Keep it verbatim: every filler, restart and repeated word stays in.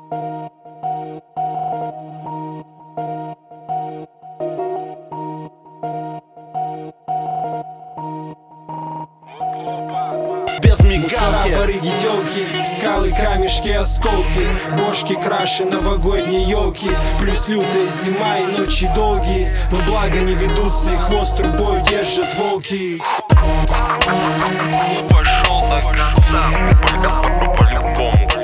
Без мигалки, барыги, тёлки, скалы, камешки, осколки, бошки, краши, новогодние елки. Плюс лютая зима и ночи долгие, но благо не ведутся, и хвост трубой держат волки. Пошел так сам, по-любому.